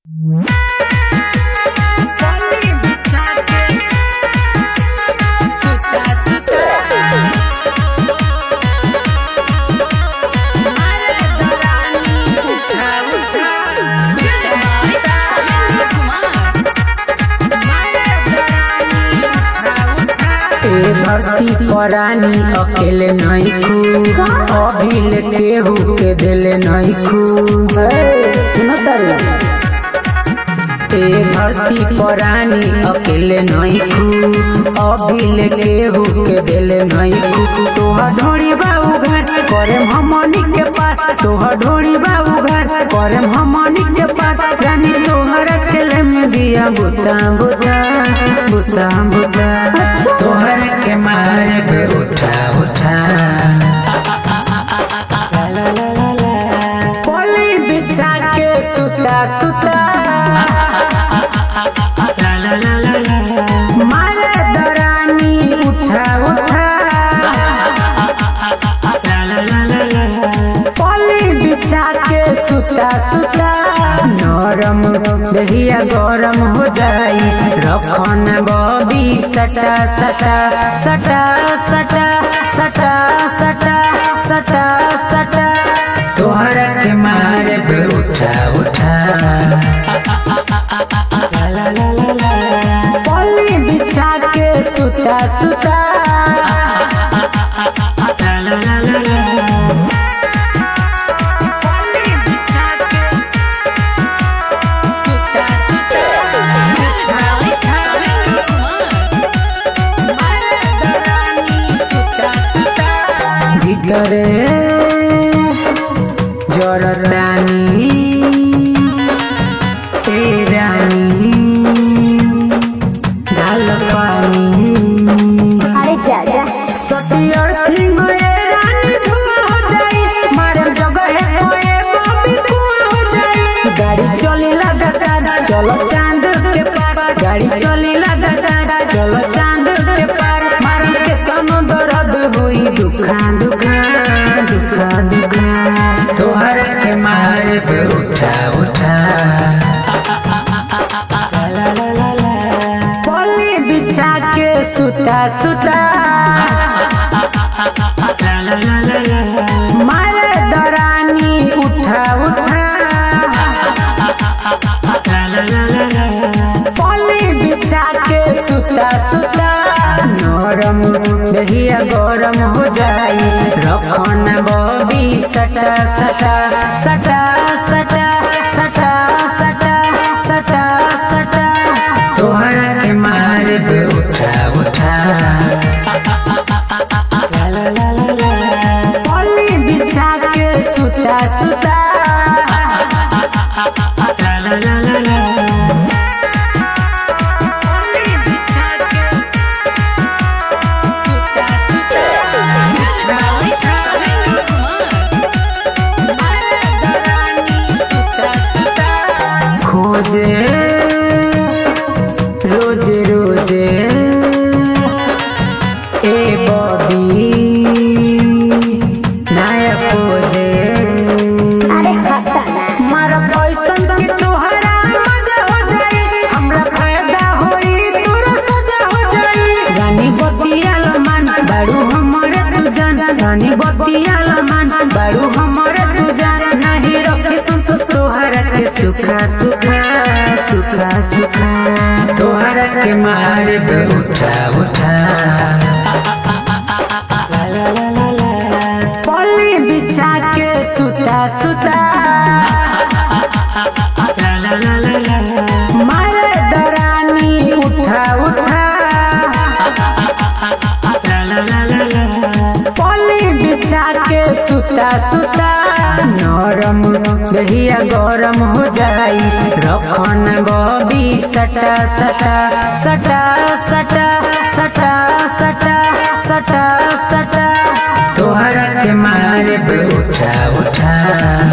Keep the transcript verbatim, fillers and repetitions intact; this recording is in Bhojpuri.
धरती परानी अकेले नहीं खू अभिल केहू के दिले नहीं खू ए धरती परानी अकेले नहीं खू अभिल केहू के दिले नहीं खू तोहर ढोरी बाबू घर करे हमनी के पास तोहर ढोरी बाबू घर करे हमनी के पास रानी तोहर अकेले में दिया बुता बुता बुता बुता तोहर के मारे पे उठा उठा पोली बिछा के सुता सुता मारे दरानी उठा उठा पोली बिछा के सुता सुता नरम दहिया गरम हो जाई रखन बबी सटा सटा सटा सटा सटा सटा सटा सटा तोहर के मारे पे उठा उठा पोली बिछा के सुता सुता भीतरे जरतानी ए रानी ढाल पानी अरे जा जा ससियर थिंग ए रानी धुआं हो जाई मारे जगह है कोए बबी धुआं हो जाई गाड़ी चली लगातार चलो चांद के पार गाड़ी चली लगातार चलो चांद के पार मारन के तनो दर्द होई दुखा दुखा दुखा दुखा तोहर के मारे पे उठा उठा पोली बिछा के सुता सुता मारे दरानी उठा उठा पोली बिछा के सुता सुता नरम दहिया गरम हो जाई रखन बबी सटा सटा सटा सटा सटा सटा सटा सटा तोहर के मारे पे उठा उठा पोली बिछा के सुता सुता खोजे रोजे रोजे ए बबी नया खोजे अरे हटा ना मारा पैसन के तोहरा मजा हो जाई हमरा फायदा होई तोरा सजा हो जाई रानी बतिया मान बाड़ू हमरे तू जान रानी बतिया मान बाड़ू हमरे तू जान नहीं रखे संतोष तोहरा के सुखा सुखा सुखा सुखा तोहरा के मारे पे उठा उठा पोली बिछा के सुता सुता मारे दरानी उठा उठा पोली बिछा के सुता सुता नरम दहिया गरम हो जाई रखन बबी सटा सटा सटा सटा सटा सटा सटा सटा तोहरा के मारे पे उठा उठा